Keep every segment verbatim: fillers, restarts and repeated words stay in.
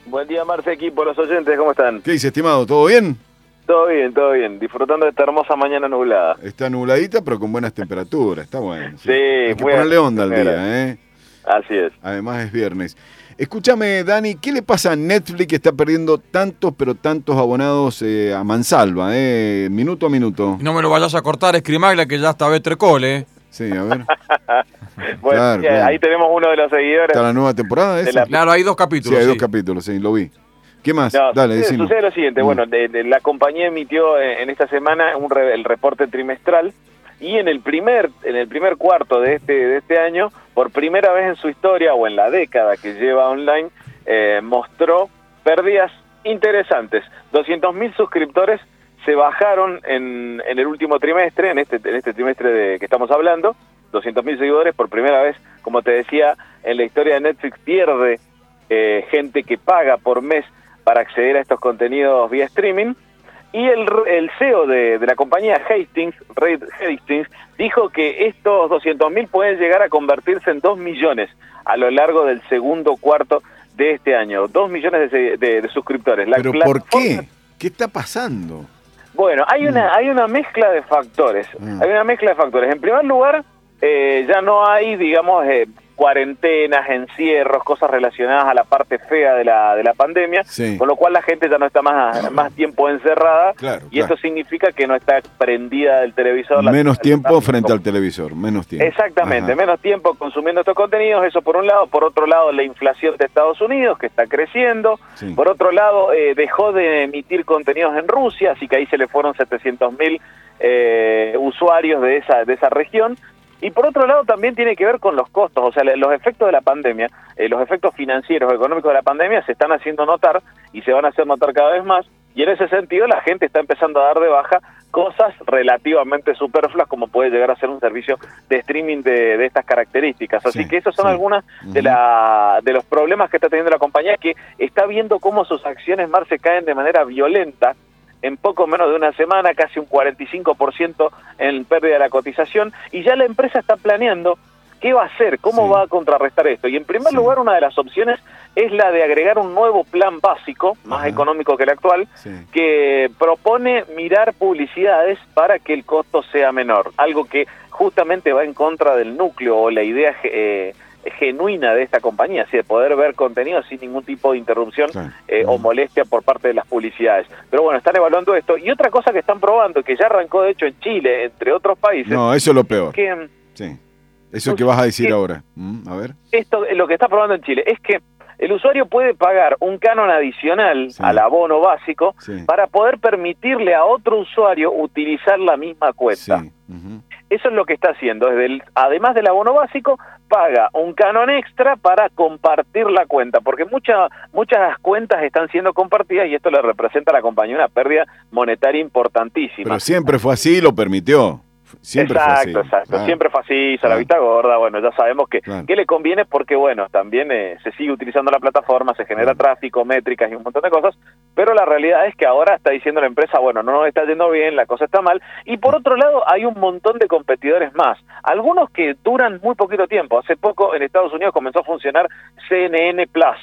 Buen día, Marce, equipo, los oyentes, ¿cómo están? ¿Qué dice, estimado? ¿Todo bien? Todo bien, todo bien, disfrutando de esta hermosa mañana nublada. Está nubladita, pero con buenas temperaturas, está bueno. Sí, Hay que muy ponerle onda al primera. día, ¿eh? Así es. Además es viernes. Escúchame, Dani, ¿qué le pasa a Netflix que está perdiendo tantos, pero tantos abonados eh, a mansalva, eh? Minuto a minuto. No me lo vayas a cortar, Escrimaglia, que ya está Betrecole, ¿eh? Sí, a ver. Bueno, Claro, sí, claro. ahí tenemos uno de los seguidores. ¿Está la nueva temporada esa? la- Claro, hay dos capítulos. Sí, hay sí. dos capítulos, sí, lo vi. ¿Qué más? No, Dale, sucede, decimos. sucede lo siguiente, Mm. bueno, de, de, la compañía emitió en, en esta semana un re, el reporte trimestral y en el primer en el primer cuarto de este de este año, por primera vez en su historia o en la década que lleva online, eh, mostró pérdidas interesantes. doscientos mil suscriptores se bajaron en, en el último trimestre, en este en este trimestre de que estamos hablando, doscientos mil seguidores por primera vez, como te decía, en la historia de Netflix pierde eh, gente que paga por mes para acceder a estos contenidos vía streaming, y el, el C E O de, de la compañía Hastings, Reed Hastings, dijo que estos doscientos mil pueden llegar a convertirse en dos millones a lo largo del segundo cuarto de este año, dos millones de, de, de suscriptores. La ¿Pero plataforma... por qué? ¿Qué está pasando? Bueno, hay una, Mm. hay una mezcla de factores, Mm. hay una mezcla de factores. En primer lugar, eh, ya no hay, digamos, eh, cuarentenas, encierros, cosas relacionadas a la parte fea de la de la pandemia, Sí. con lo cual la gente ya no está más más tiempo encerrada, Claro, y claro. esto significa que no está prendida del televisor. la- Menos tiempo la- frente al televisor, menos tiempo. Exactamente, Ajá. menos tiempo consumiendo estos contenidos, eso por un lado. Por otro lado, la inflación de Estados Unidos, que está creciendo. Sí. Por otro lado, eh, dejó de emitir contenidos en Rusia, así que ahí se le fueron setecientos mil eh, usuarios de esa, de esa región. Y por otro lado también tiene que ver con los costos, o sea, los efectos de la pandemia, eh, los efectos financieros, económicos de la pandemia se están haciendo notar y se van a hacer notar cada vez más, y en ese sentido la gente está empezando a dar de baja cosas relativamente superfluas como puede llegar a ser un servicio de streaming de, de estas características. Así Sí, que esos son sí. algunas de, Ujú. la, de los problemas que está teniendo la compañía, que está viendo cómo sus acciones Mar se caen de manera violenta en poco menos de una semana, casi un cuarenta y cinco por ciento en pérdida de la cotización, y ya la empresa está planeando qué va a hacer, cómo Sí. va a contrarrestar esto. Y en primer Sí. lugar, una de las opciones es la de agregar un nuevo plan básico, más Ajá. económico que el actual, Sí. que propone mirar publicidades para que el costo sea menor, algo que justamente va en contra del núcleo o la idea eh, genuina de esta compañía, así de poder ver contenido sin ningún tipo de interrupción Claro. eh, o Mm. molestia por parte de las publicidades. Pero bueno, están evaluando esto. Y otra cosa que están probando, que ya arrancó de hecho en Chile, entre otros países, No, eso es lo peor. que Sí. Eso que vas a decir ¿Qué? ahora. Mm, a ver. esto lo que está probando en Chile es que el usuario puede pagar un canon adicional Sí. al abono básico Sí. para poder permitirle a otro usuario utilizar la misma cuenta. Sí. Ujú. Eso es lo que está haciendo. Desde el, además del abono básico, paga un canon extra para compartir la cuenta, porque muchas muchas cuentas están siendo compartidas y esto le representa a la compañía una pérdida monetaria importantísima. Pero siempre fue así y lo permitió. Siempre exacto, fue así. exacto. Ah. Siempre fue así, hizo la Claro. vista gorda. Bueno, ya sabemos que, Claro. que le conviene porque, bueno, también eh, se sigue utilizando la plataforma, se genera Claro. tráfico, métricas y un montón de cosas, pero la realidad es que ahora está diciendo la empresa, bueno, no nos está yendo bien, la cosa está mal, y por otro lado hay un montón de competidores más, algunos que duran muy poquito tiempo. Hace poco en Estados Unidos comenzó a funcionar C N N Plus,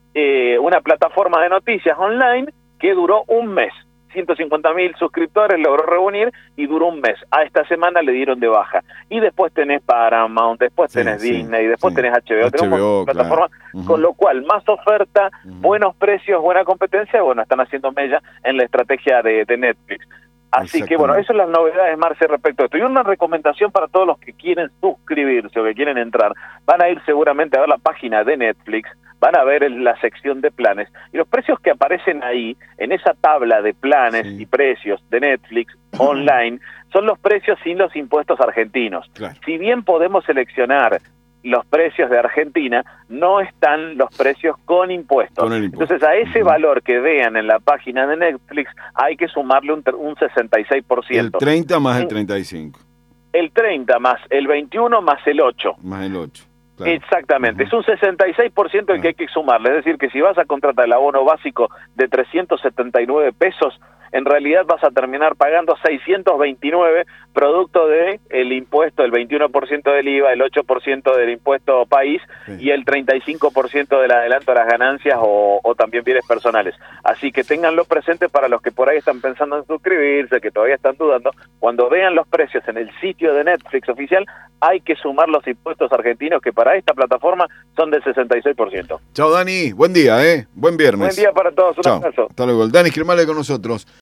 eh, una plataforma de noticias online que duró un mes. ciento cincuenta mil suscriptores logró reunir y duró un mes. A esta semana le dieron de baja. Y después tenés Paramount, después Sí, tenés sí, Disney, después sí. tenés H B O, tenés un H B O, montón de plataformas, claro. Ujú. con lo cual más oferta, Ujú. buenos precios, buena competencia, bueno, están haciendo mella en la estrategia de, de Netflix. Así que bueno, Exactamente. esas son las novedades, Marce, respecto a esto. Y una recomendación para todos los que quieren suscribirse o que quieren entrar. Van a ir seguramente a ver la página de Netflix, van a ver en la sección de planes, y los precios que aparecen ahí, en esa tabla de planes Sí. y precios de Netflix online, son los precios sin los impuestos argentinos. Claro. Si bien podemos seleccionar los precios de Argentina, no están los precios con impuestos. Con el impuesto. Entonces, a ese Ujú. valor que vean en la página de Netflix, hay que sumarle un, un sesenta y seis por El ciento. treinta más el treinta y cinco. El treinta más el veintiuno más el ocho. Más el ocho. Claro. Exactamente, Ujú. es un sesenta y seis por ciento el que hay que sumarle, es decir, que si vas a contratar el abono básico de trescientos setenta y nueve pesos, en realidad vas a terminar pagando seiscientos veintinueve producto de el impuesto, el veintiuno por ciento del I V A, el ocho por ciento del impuesto país sí. y el treinta y cinco por ciento del adelanto a las ganancias o, o también bienes personales. Así que ténganlo presente para los que por ahí están pensando en suscribirse, que todavía están dudando. Cuando vean los precios en el sitio de Netflix oficial, hay que sumar los impuestos argentinos que para esta plataforma son del sesenta y seis por ciento. Chao, Dani. Buen día, ¿eh? Buen viernes. Buen día para todos. Un Chao. abrazo. Hasta luego. El Dani Esquirmale con nosotros.